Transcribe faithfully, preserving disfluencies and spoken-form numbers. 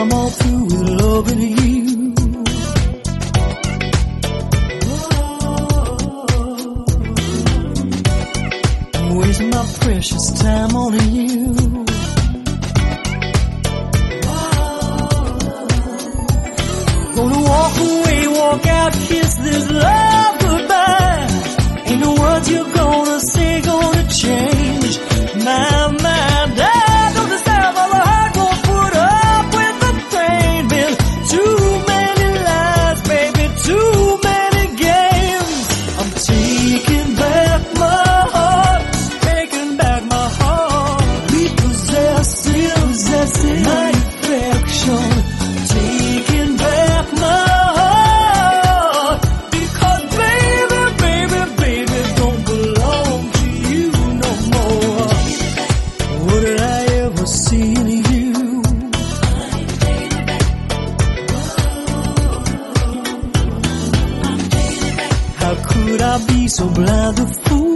I'm all through with loving you. I'm wasting my precious time on you. Gonna walk away, walk out, kiss this love goodbye. Ain't no words you're gonna say gonna change my mind. I know this time my heart won't put up with the pain. Been too many lies, baby, too many games. I'm taking back my heart, taking back my heart. Repossessing, possessing my affection. Taking back my heart, because baby, baby, baby, don't belong to you no more. What did I ever see in you? How could I be so blind to fool?